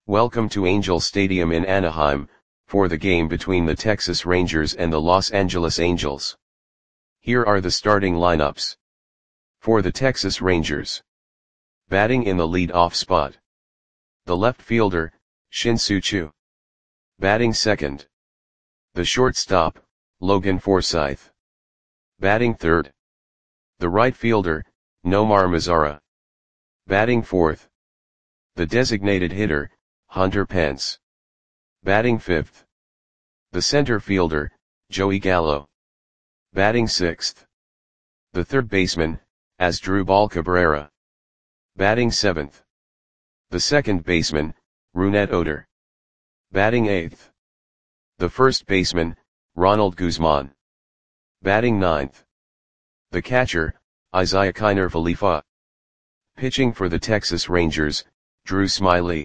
Welcome to Angel Stadium in Anaheim, for the game between the Texas Rangers and the Los Angeles Angels. Here are the starting lineups. For the Texas Rangers. Batting in the lead-off spot. The left fielder, Shin-Soo Choo. Batting second. The shortstop, Logan Forsythe. Batting third. The right fielder, Nomar Mazara. Batting fourth. The designated hitter, Hunter Pence. Batting fifth. The center fielder, Joey Gallo. Batting sixth. The third baseman, Asdrubal Cabrera. Batting seventh. The second baseman, Rougned Odor. Batting eighth. The first baseman, Ronald Guzman. Batting ninth. The catcher, Isiah Kiner Falefa. Pitching for the Texas Rangers, Drew Smyly.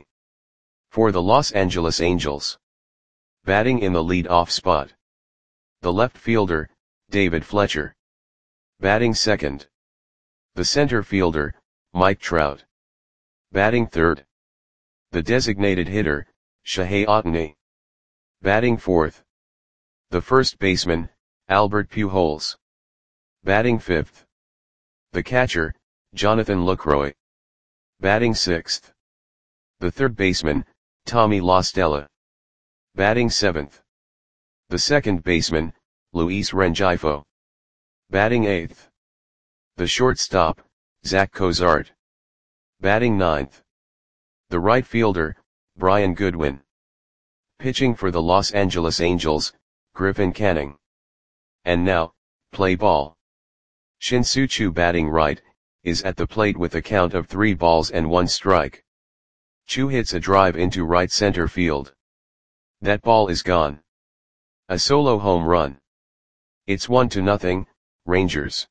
For the Los Angeles Angels. Batting in the lead-off spot. The left fielder, David Fletcher. Batting second. The center fielder, Mike Trout. Batting third. The designated hitter, Shohei Ohtani. Batting fourth. The first baseman, Albert Pujols. Batting fifth. The catcher, Jonathan Lucroy. Batting sixth. The third baseman, Tommy La Stella. Batting seventh. The second baseman, Luis Rengifo. Batting eighth. The shortstop, Zach Cozart. Batting ninth. The right fielder, Brian Goodwin. Pitching for the Los Angeles Angels, Griffin Canning. And now, play ball. Shin-Soo Choo batting right, is at the plate with a count of 3 balls and 1 strike. Choo hits a drive into right center field. That ball is gone. A solo home run. It's 1-0, Rangers.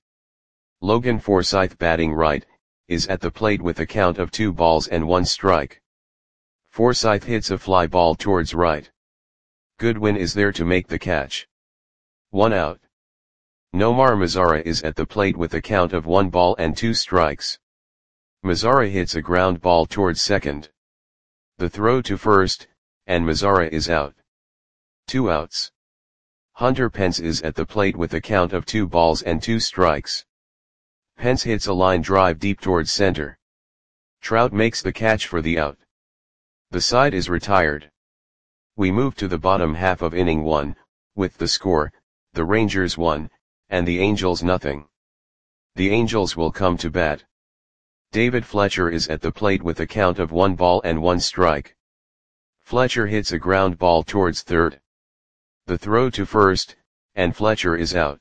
Logan Forsythe batting right, is at the plate with a count of 2 balls and 1 strike. Forsythe hits a fly ball towards right. Goodwin is there to make the catch. 1 out. Nomar Mazara is at the plate with a count of 1 ball and 2 strikes. Mazara hits a ground ball towards second. The throw to first, and Mazara is out. 2 outs. Hunter Pence is at the plate with a count of 2 balls and 2 strikes. Pence hits a line drive deep towards center. Trout makes the catch for the out. The side is retired. We move to the bottom half of inning 1, with the score, the Rangers 1, and the Angels 0. The Angels will come to bat. David Fletcher is at the plate with a count of 1 ball and 1 strike. Fletcher hits a ground ball towards third. The throw to first, and Fletcher is out.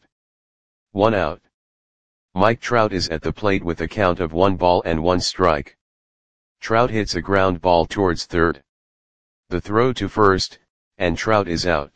1 out. Mike Trout is at the plate with a count of 1 ball and 1 strike. Trout hits a ground ball towards third. The throw to first, and Trout is out.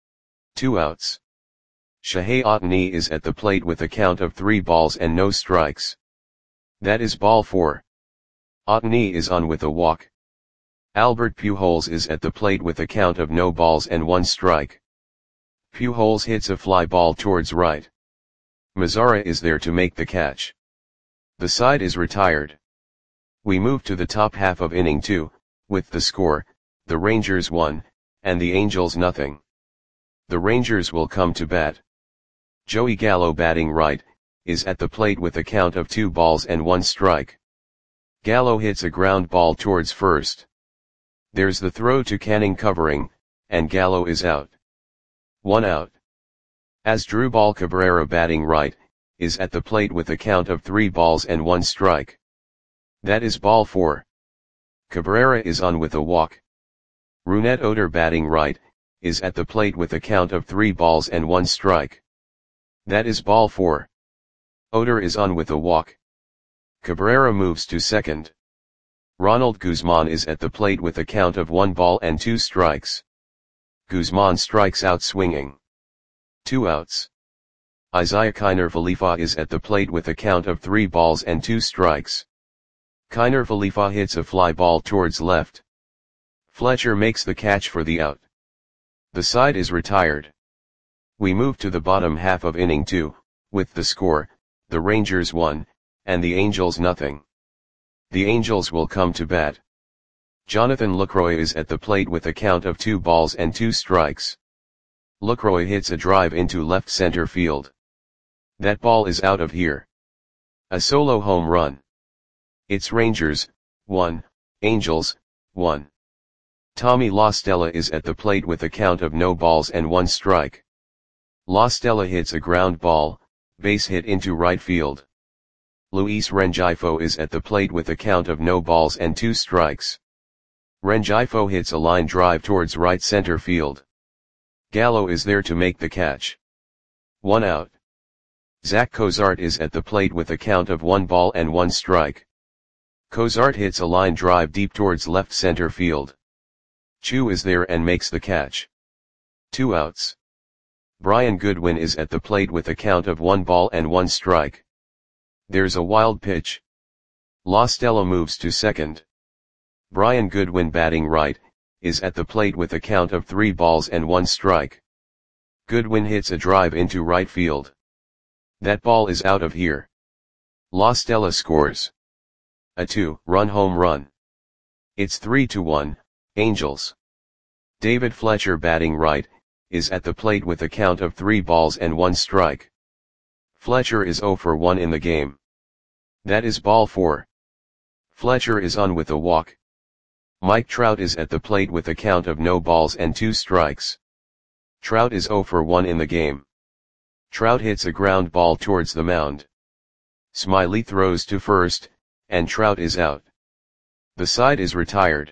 2 outs. Shohei Ohtani is at the plate with a count of 3 balls and no strikes. That is ball 4. Ohtani is on with a walk. Albert Pujols is at the plate with a count of no balls and 1 strike. Pujols hits a fly ball towards right. Mazara is there to make the catch. The side is retired. We move to the top half of inning 2, with the score, the Rangers 1, and the Angels 0. The Rangers will come to bat. Joey Gallo batting right, is at the plate with a count of 2 balls and 1 strike. Gallo hits a ground ball towards first. There's the throw to Canning covering, and Gallo is out. 1 out. Asdrubal Cabrera batting right, is at the plate with a count of 3 balls and 1 strike. That is ball 4. Cabrera is on with a walk. Rougned Odor batting right, is at the plate with a count of 3 balls and 1 strike. That is ball 4. Odor is on with a walk. Cabrera moves to second. Ronald Guzman is at the plate with a count of 1 ball and 2 strikes. Guzman strikes out swinging. 2 outs. Isiah Kiner Falefa is at the plate with a count of 3 balls and 2 strikes. Kiner Falefa hits a fly ball towards left. Fletcher makes the catch for the out. The side is retired. We move to the bottom half of inning 2, with the score, the Rangers 1, and the Angels 0. The Angels will come to bat. Jonathan Lucroy is at the plate with a count of 2 balls and 2 strikes. Lucroy hits a drive into left center field. That ball is out of here. A solo home run. It's Rangers, 1, Angels, 1. Tommy La Stella is at the plate with a count of no balls and 1 strike. La Stella hits a ground ball, base hit into right field. Luis Rengifo is at the plate with a count of no balls and 2 strikes. Rengifo hits a line drive towards right center field. Gallo is there to make the catch. 1 out. Zach Cozart is at the plate with a count of 1 ball and 1 strike. Cozart hits a line drive deep towards left center field. Chu is there and makes the catch. 2 outs. Brian Goodwin is at the plate with a count of 1 ball and 1 strike. There's a wild pitch. La Stella moves to second. Brian Goodwin, batting right, is at the plate with a count of 3 balls and 1 strike. Goodwin hits a drive into right field. That ball is out of here. La Stella scores a 2-run home run. It's 3-1, Angels. David Fletcher, batting right, is at the plate with a count of 3 balls and 1 strike. Fletcher is 0 for 1 in the game. That is ball 4. Fletcher is on with a walk. Mike Trout is at the plate with a count of no balls and 2 strikes. Trout is 0 for 1 in the game. Trout hits a ground ball towards the mound. Smiley throws to first, and Trout is out. The side is retired.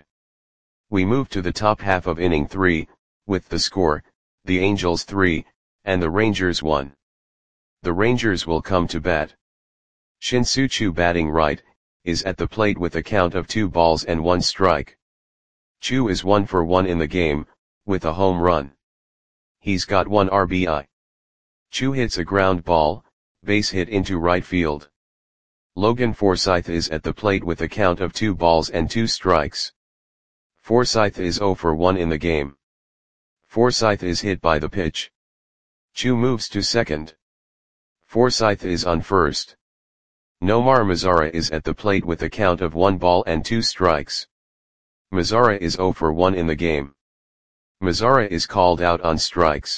We move to the top half of inning 3, with the score, the Angels 3, and the Rangers 1. The Rangers will come to bat. Shin-Soo Choo, batting right, is at the plate with a count of 2 balls and 1 strike. Choo is 1 for 1 in the game, with a home run. He's got 1 RBI. Choo hits a ground ball, base hit into right field. Logan Forsythe is at the plate with a count of 2 balls and 2 strikes. Forsythe is 0 for 1 in the game. Forsythe is hit by the pitch. Choo moves to second. Forsythe is on first. Nomar Mazara is at the plate with a count of 1 ball and 2 strikes. Mazara is 0 for 1 in the game. Mazara is called out on strikes.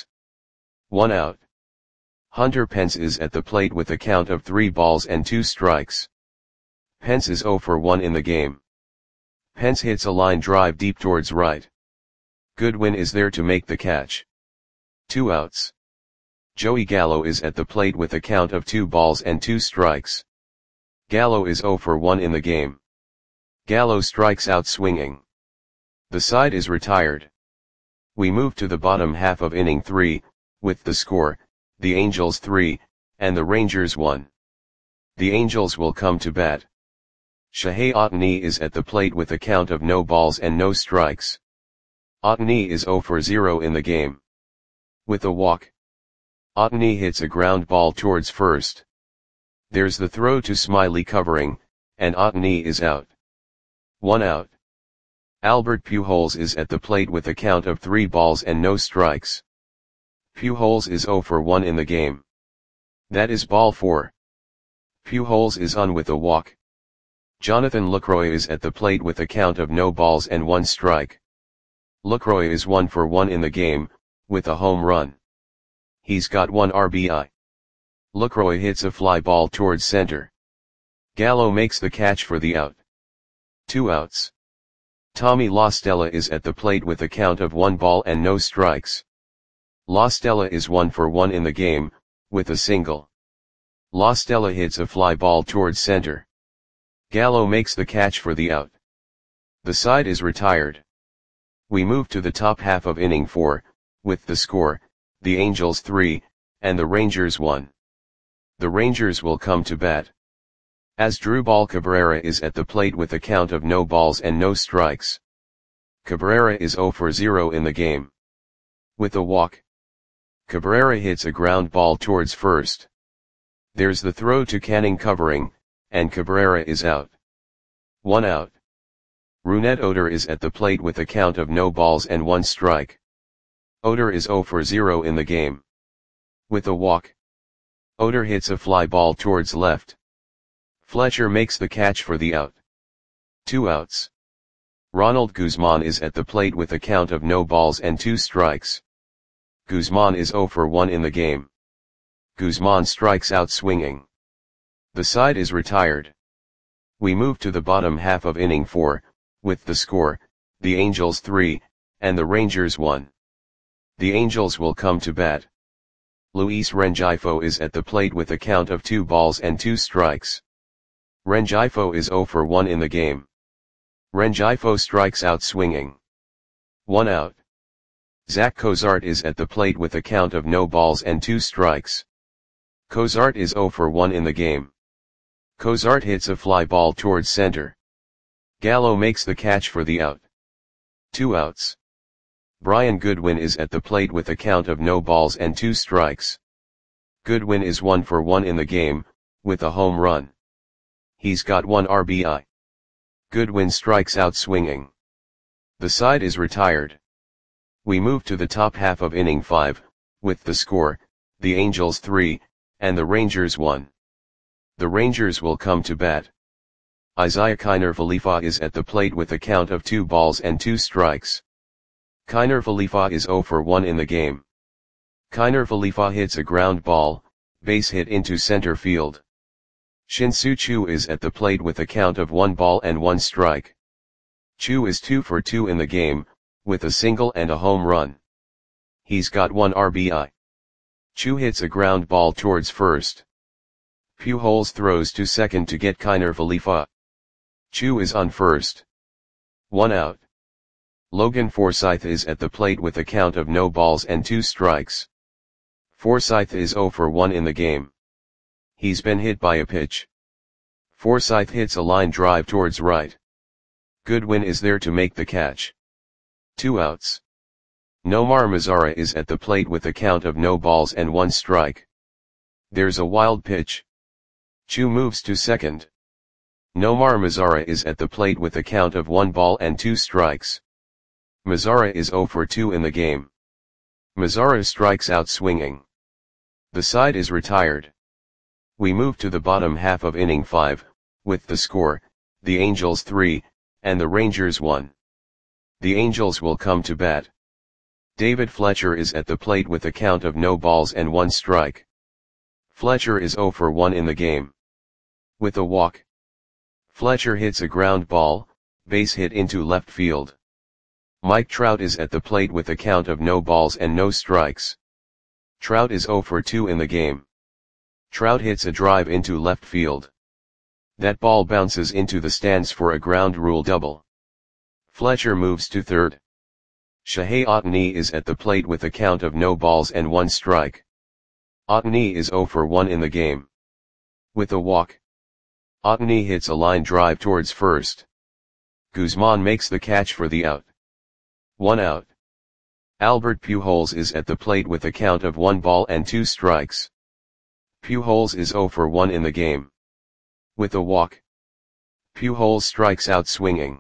1 out. Hunter Pence is at the plate with a count of 3 balls and 2 strikes. Pence is 0 for 1 in the game. Pence hits a line drive deep towards right. Goodwin is there to make the catch. 2 outs. Joey Gallo is at the plate with a count of 2 balls and 2 strikes. Gallo is 0 for 1 in the game. Gallo strikes out swinging. The side is retired. We move to the bottom half of inning 3, with the score, the Angels 3, and the Rangers 1. The Angels will come to bat. Shohei Ohtani is at the plate with a count of no balls and no strikes. Ohtani is 0 for 0 in the game. With a walk. Ohtani hits a ground ball towards first. There's the throw to Smiley covering, and Ohtani is out. 1 out. Albert Pujols is at the plate with a count of 3 balls and no strikes. Pujols is 0 for 1 in the game. That is ball 4. Pujols is on with a walk. Jonathan Lucroy is at the plate with a count of no balls and 1 strike. Lucroy is 1 for 1 in the game, with a home run. He's got 1 RBI. Lucroy hits a fly ball towards center. Gallo makes the catch for the out. 2 outs. Tommy La Stella is at the plate with a count of 1 ball and no strikes. La Stella is 1 for 1 in the game, with a single. La Stella hits a fly ball towards center. Gallo makes the catch for the out. The side is retired. We move to the top half of inning 4, with the score, the Angels 3, and the Rangers 1. The Rangers will come to bat. Asdrubal Cabrera is at the plate with a count of no balls and no strikes. Cabrera is 0 for 0 in the game. With a walk. Cabrera hits a ground ball towards first. There's the throw to Canning covering, and Cabrera is out. 1 out. Rougned Odor is at the plate with a count of no balls and 1 strike. Odor is 0 for 0 in the game. With a walk. Odor hits a fly ball towards left. Fletcher makes the catch for the out. 2 outs. Ronald Guzman is at the plate with a count of no balls and 2 strikes. Guzman is 0 for 1 in the game. Guzman strikes out swinging. The side is retired. We move to the bottom half of inning 4, with the score, the Angels 3, and the Rangers 1. The Angels will come to bat. Luis Rengifo is at the plate with a count of 2 balls and 2 strikes. Rengifo is 0 for 1 in the game. Rengifo strikes out swinging. 1 out. Zach Cozart is at the plate with a count of no balls and 2 strikes. Cozart is 0 for 1 in the game. Cozart hits a fly ball towards center. Gallo makes the catch for the out. 2 outs. Brian Goodwin is at the plate with a count of no balls and 2 strikes. Goodwin is 1 for 1 in the game, with a home run. He's got 1 RBI. Goodwin strikes out swinging. The side is retired. We move to the top half of inning 5, with the score, the Angels 3, and the Rangers 1. The Rangers will come to bat. Isaiah Kiner Falefa is at the plate with a count of 2 balls and 2 strikes. Kiner Falefa is 0 for 1 in the game. Kiner Falefa hits a ground ball, base hit into center field. Shin-Soo Choo is at the plate with a count of 1 ball and 1 strike. Choo is 2 for 2 in the game, with a single and a home run. He's got 1 RBI. Choo hits a ground ball towards first. Pujols throws to second to get Kiner Falefa. Choo is on first. 1 out. Logan Forsythe is at the plate with a count of no balls and 2 strikes. Forsythe is 0 for 1 in the game. He's been hit by a pitch. Forsythe hits a line drive towards right. Goodwin is there to make the catch. 2 outs. Nomar Mazara is at the plate with a count of no balls and 1 strike. There's a wild pitch. Choo moves to second. Nomar Mazara is at the plate with a count of 1 ball and 2 strikes. Mazara is 0 for 2 in the game. Mazara strikes out swinging. The side is retired. We move to the bottom half of inning 5, with the score, the Angels 3, and the Rangers 1. The Angels will come to bat. David Fletcher is at the plate with a count of no balls and 1 strike. Fletcher is 0 for 1 in the game. With a walk. Fletcher hits a ground ball, base hit into left field. Mike Trout is at the plate with a count of no balls and no strikes. Trout is 0 for 2 in the game. Trout hits a drive into left field. That ball bounces into the stands for a ground rule double. Fletcher moves to third. Shohei Ohtani is at the plate with a count of no balls and 1 strike. Ohtani is 0 for 1 in the game. With a walk. Ohtani hits a line drive towards first. Guzman makes the catch for the out. 1 out. Albert Pujols is at the plate with a count of 1 ball and 2 strikes. Pujols is 0 for 1 in the game. With a walk. Pujols strikes out swinging.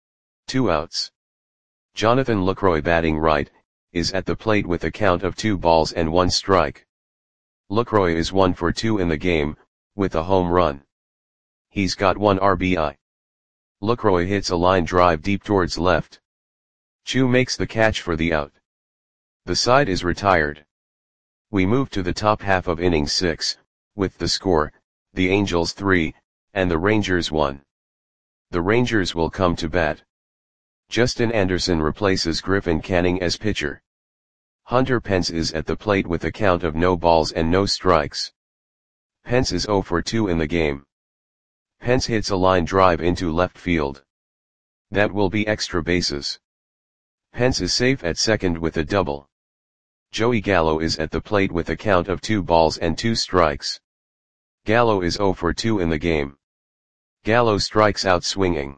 2 outs. Jonathan Lucroy batting right, is at the plate with a count of 2 balls and 1 strike. Lucroy is 1 for 2 in the game, with a home run. He's got 1 RBI. Lucroy hits a line drive deep towards left. Choo makes the catch for the out. The side is retired. We move to the top half of inning 6, with the score, the Angels 3, and the Rangers 1. The Rangers will come to bat. Justin Anderson replaces Griffin Canning as pitcher. Hunter Pence is at the plate with a count of no balls and no strikes. Pence is 0 for 2 in the game. Pence hits a line drive into left field. That will be extra bases. Pence is safe at second with a double. Joey Gallo is at the plate with a count of 2 balls and 2 strikes. Gallo is 0 for 2 in the game. Gallo strikes out swinging.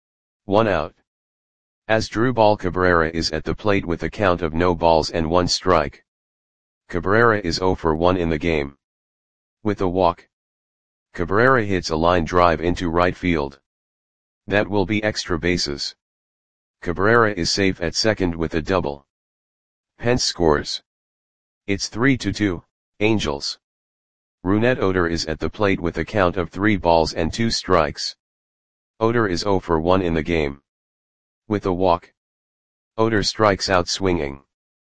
1 out. Asdrubal Cabrera is at the plate with a count of no balls and 1 strike. Cabrera is 0 for 1 in the game. With a walk. Cabrera hits a line drive into right field. That will be extra bases. Cabrera is safe at second with a double. Pence scores. It's 3-2, Angels. Rougned Odor is at the plate with a count of 3 balls and 2 strikes. Odor is 0 for 1 in the game. With a walk. Oder strikes out swinging.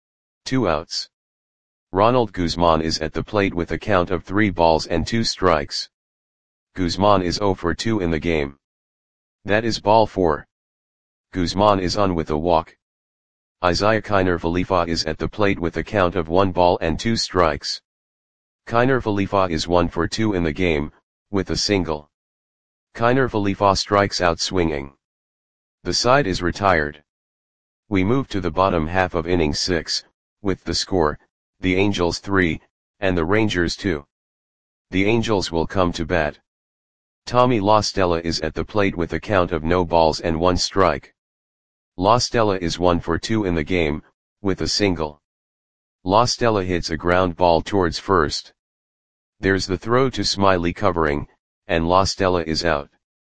2 outs. Ronald Guzman is at the plate with a count of 3 balls and 2 strikes. Guzman is 0 for 2 in the game. That is ball 4. Guzman is on with a walk. Isiah Kiner Falefa is at the plate with a count of 1 ball and 2 strikes. Kiner Falefa is 1 for 2 in the game, with a single. Kiner Falefa strikes out swinging. The side is retired. We move to the bottom half of inning 6, with the score, the Angels 3, and the Rangers 2. The Angels will come to bat. Tommy La Stella is at the plate with a count of no balls and 1 strike. La Stella is 1 for 2 in the game, with a single. La Stella hits a ground ball towards first. There's the throw to Smiley covering, and La Stella is out.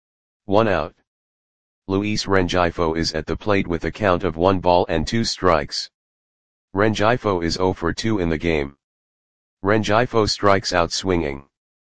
1 out. Luis Rengifo is at the plate with a count of 1 ball and 2 strikes. Rengifo is 0 for 2 in the game. Rengifo strikes out swinging.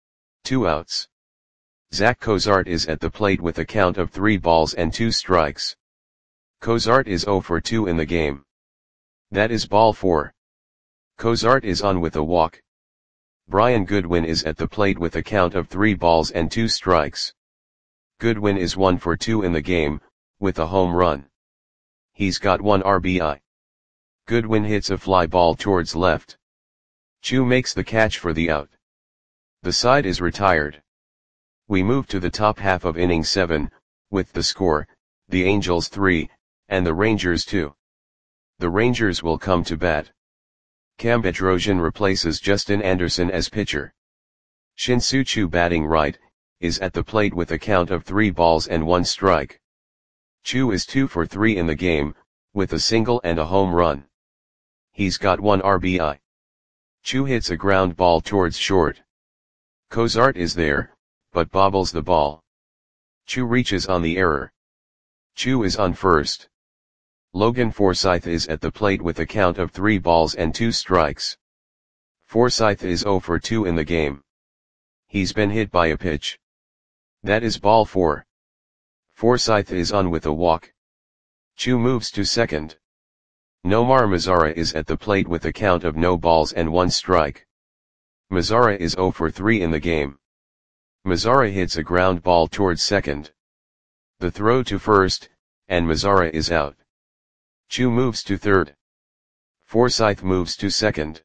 2 outs. Zach Cozart is at the plate with a count of 3 balls and 2 strikes. Cozart is 0 for 2 in the game. That is ball 4. Cozart is on with a walk. Brian Goodwin is at the plate with a count of 3 balls and 2 strikes. Goodwin is 1 for 2 in the game, with a home run. He's got 1 RBI. Goodwin hits a fly ball towards left. Chu makes the catch for the out. The side is retired. We move to the top half of inning 7, with the score, the Angels 3, and the Rangers 2. The Rangers will come to bat. Cam Bedrosian replaces Justin Anderson as pitcher. Shin-Soo Choo, batting right, is at the plate with a count of 3 balls and 1 strike. Chu is 2 for 3 in the game, with a single and a home run. He's got 1 RBI. Chu hits a ground ball towards short. Cozart is there, but bobbles the ball. Chu reaches on the error. Chu is on first. Logan Forsythe is at the plate with a count of 3 balls and 2 strikes. Forsythe is 0 for 2 in the game. He's been hit by a pitch. That is ball 4. Forsythe is on with a walk. Chu moves to second. Nomar Mazara is at the plate with a count of no balls and 1 strike. Mazara is 0 for 3 in the game. Mazara hits a ground ball towards second. The throw to first, and Mazara is out. Chu moves to third. Forsythe moves to second.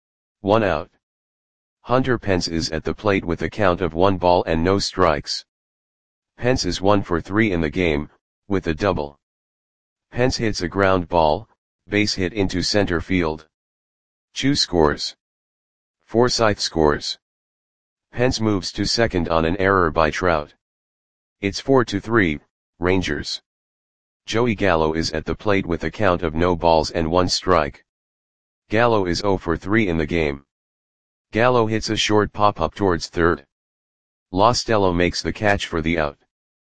1 out. Hunter Pence is at the plate with a count of 1 ball and no strikes. Pence is 1 for 3 in the game, with a double. Pence hits a ground ball, base hit into center field. Chu scores. Forsythe scores. Pence moves to second on an error by Trout. It's 4-3, Rangers. Joey Gallo is at the plate with a count of no balls and 1 strike. Gallo is 0 for 3 in the game. Gallo hits a short pop-up towards third. La Stella makes the catch for the out.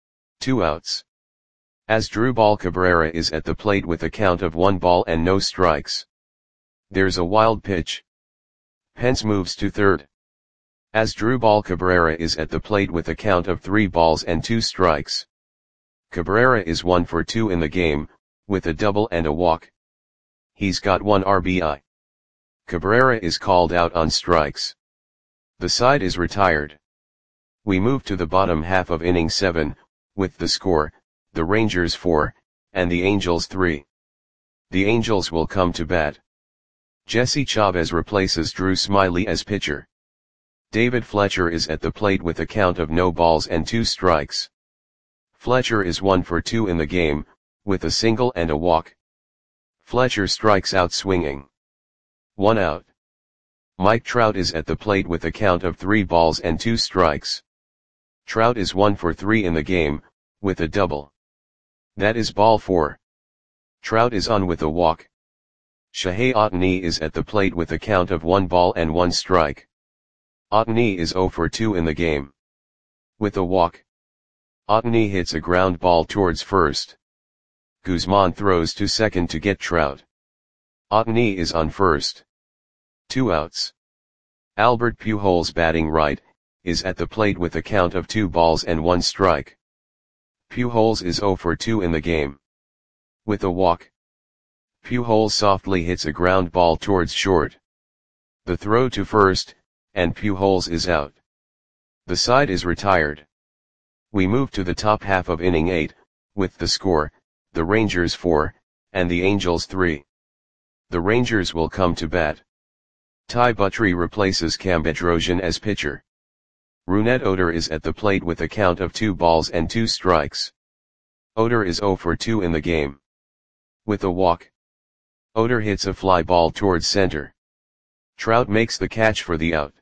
2 outs. Asdrubal Cabrera is at the plate with a count of 1 ball and no strikes. There's a wild pitch. Pence moves to third. Asdrubal Cabrera is at the plate with a count of 3 balls and 2 strikes. Cabrera is 1 for 2 in the game, with a double and a walk. He's got 1 RBI. Cabrera is called out on strikes. The side is retired. We move to the bottom half of inning 7, with the score, the Rangers 4, and the Angels 3. The Angels will come to bat. Jesse Chavez replaces Drew Smiley as pitcher. David Fletcher is at the plate with a count of no balls and 2 strikes. Fletcher is 1 for 2 in the game, with a single and a walk. Fletcher strikes out swinging. 1 out. Mike Trout is at the plate with a count of 3 balls and 2 strikes. Trout is 1 for 3 in the game, with a double. That is ball 4. Trout is on with a walk. Shohei Ohtani is at the plate with a count of 1 ball and 1 strike. Ohtani is 0 for 2 in the game. With a walk. Ohtani hits a ground ball towards first. Guzman throws to second to get Trout. Ohtani is on first. 2 outs. Albert Pujols, batting right, is at the plate with a count of 2 balls and 1 strike. Pujols is 0 for 2 in the game. With a walk, Pujols softly hits a ground ball towards short. The throw to first, and Pujols is out. The side is retired. We move to the top half of inning 8, with the score, the Rangers 4, and the Angels 3. The Rangers will come to bat. Ty Buttrey replaces Cam Bedrosian as pitcher. Rougned Odor is at the plate with a count of 2 balls and 2 strikes. Odor is 0 for 2 in the game. With a walk, Odor hits a fly ball towards center. Trout makes the catch for the out.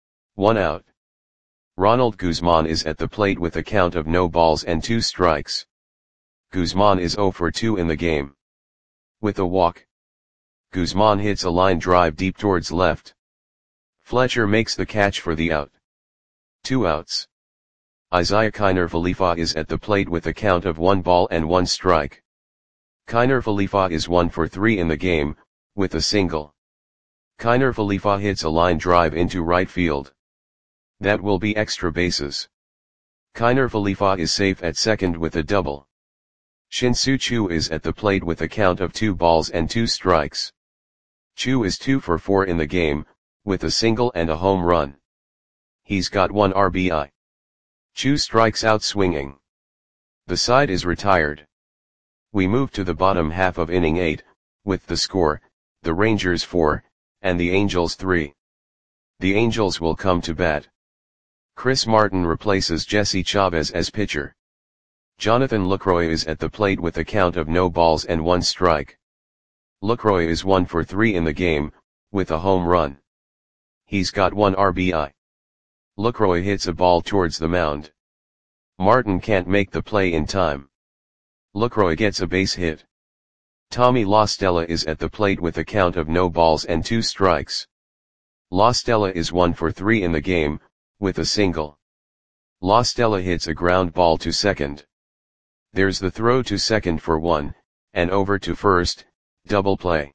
1 out. Ronald Guzman is at the plate with a count of no balls and 2 strikes. Guzman is 0 for 2 in the game. With a walk, Guzman hits a line drive deep towards left. Fletcher makes the catch for the out. 2 outs. Isiah Kiner-Falefa is at the plate with a count of 1 ball and 1 strike. Kiner-Falefa is 1 for 3 in the game, with a single. Kiner-Falefa hits a line drive into right field. That will be extra bases. Kiner-Falefa is safe at second with a double. Shin-Soo Choo is at the plate with a count of 2 balls and 2 strikes. Choo is 2 for 4 in the game, with a single and a home run. He's got 1 RBI. Choo strikes out swinging. The side is retired. We move to the bottom half of inning 8, with the score, the Rangers 4, and the Angels 3. The Angels will come to bat. Chris Martin replaces Jesse Chavez as pitcher. Jonathan Lucroy is at the plate with a count of no balls and 1 strike. Lucroy is 1 for 3 in the game, with a home run. He's got 1 RBI. Lucroy hits a ball towards the mound. Martin can't make the play in time. Lucroy gets a base hit. Tommy La Stella is at the plate with a count of no balls and 2 strikes. La Stella is 1 for 3 in the game, with a single. La Stella hits a ground ball to second. There's the throw to second for 1, and over to first, double play.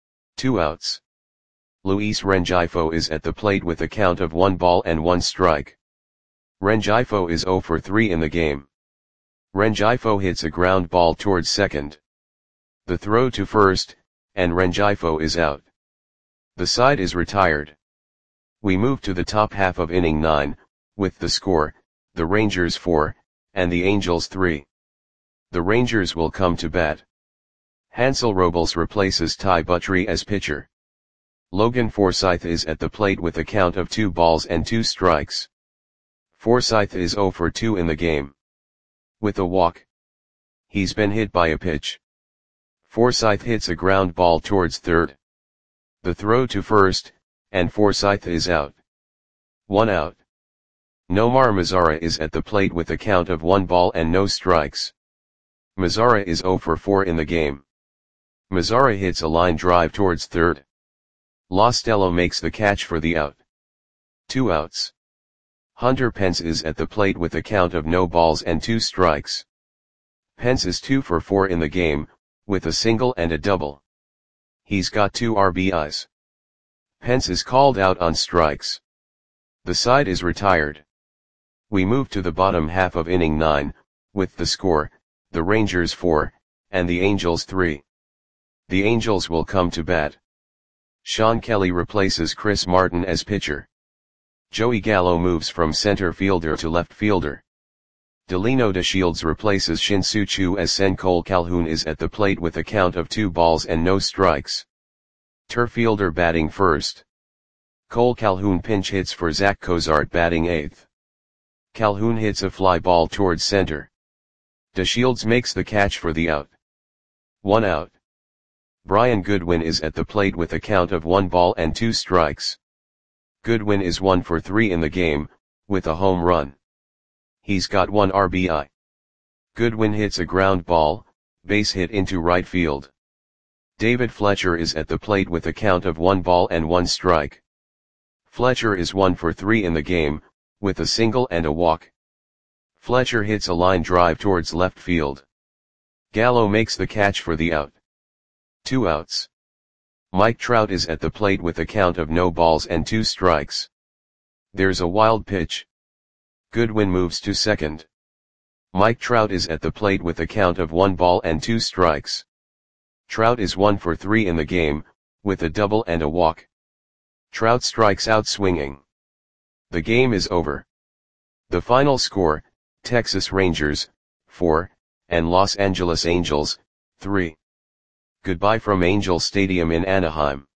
2 outs. Luis Rengifo is at the plate with a count of 1 ball and 1 strike. Rengifo is 0 for 3 in the game. Rengifo hits a ground ball towards second. The throw to first, and Rengifo is out. The side is retired. We move to the top half of inning 9, with the score, the Rangers 4, and the Angels 3. The Rangers will come to bat. Hansel Robles replaces Ty Buttrey as pitcher. Logan Forsythe is at the plate with a count of 2 balls and 2 strikes. Forsythe is 0 for 2 in the game. With a walk, he's been hit by a pitch. Forsythe hits a ground ball towards third. The throw to first, and Forsythe is out. 1 out. Nomar Mazara is at the plate with a count of 1 ball and no strikes. Mazara is 0 for 4 in the game. Mazara hits a line drive towards third. La Stella makes the catch for the out. 2 outs. Hunter Pence is at the plate with a count of no balls and 2 strikes. Pence is 2 for 4 in the game, with a single and a double. He's got 2 RBIs. Pence is called out on strikes. The side is retired. We move to the bottom half of inning 9, with the score, the Rangers 4, and the Angels 3. The Angels will come to bat. Sean Kelly replaces Chris Martin as pitcher. Joey Gallo moves from center fielder to left fielder. Delino DeShields replaces Shin-Soo Choo as Cole Calhoun is at the plate with a count of 2 balls and no strikes. Turf fielder batting first. Cole Calhoun pinch hits for Zach Cozart batting 8th. Calhoun hits a fly ball towards center. DeShields makes the catch for the out. 1 out. Brian Goodwin is at the plate with a count of 1 ball and 2 strikes. Goodwin is 1 for 3 in the game, with a home run. He's got 1 RBI. Goodwin hits a ground ball, base hit into right field. David Fletcher is at the plate with a count of 1 ball and 1 strike. Fletcher is 1 for 3 in the game, with a single and a walk. Fletcher hits a line drive towards left field. Gallo makes the catch for the out. 2 outs. Mike Trout is at the plate with a count of no balls and 2 strikes. There's a wild pitch. Goodwin moves to second. Mike Trout is at the plate with a count of 1 ball and 2 strikes. Trout is 1 for 3 in the game, with a double and a walk. Trout strikes out swinging. The game is over. The final score, Texas Rangers, 4, and Los Angeles Angels, 3. Goodbye from Angel Stadium in Anaheim.